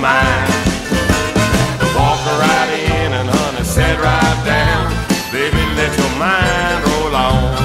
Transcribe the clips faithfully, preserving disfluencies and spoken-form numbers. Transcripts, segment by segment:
mind. Walk right in and honey, sit right down. Baby, let your mind roll on.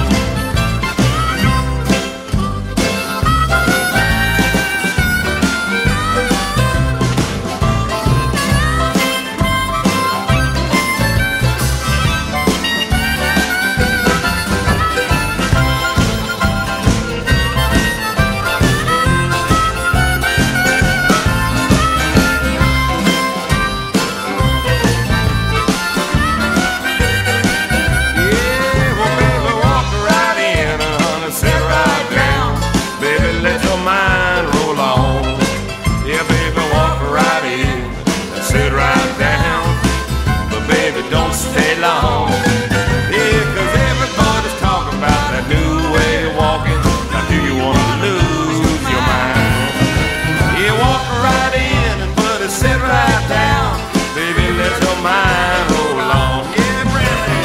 Don't stay long. Yeah, 'cause everybody's talking about that new way of walking. Now do you want to lose your mind? Yeah, walk right in and put it, sit right down. Baby, let your mind roll on. Yeah, Brandon.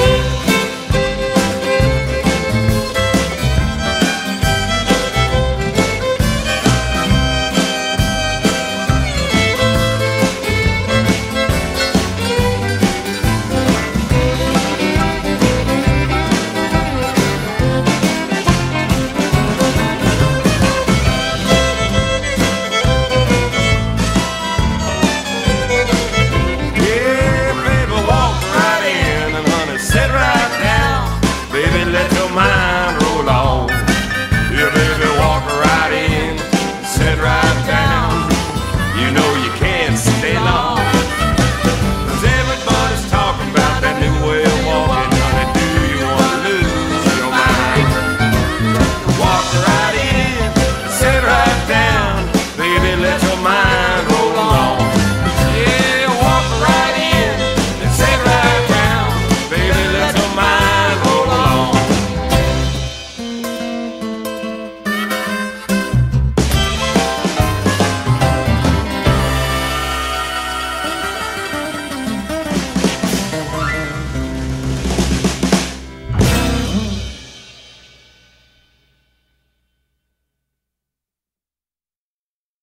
Mind roll on. Yeah, baby, walk right in, sit right down. You know you can't stay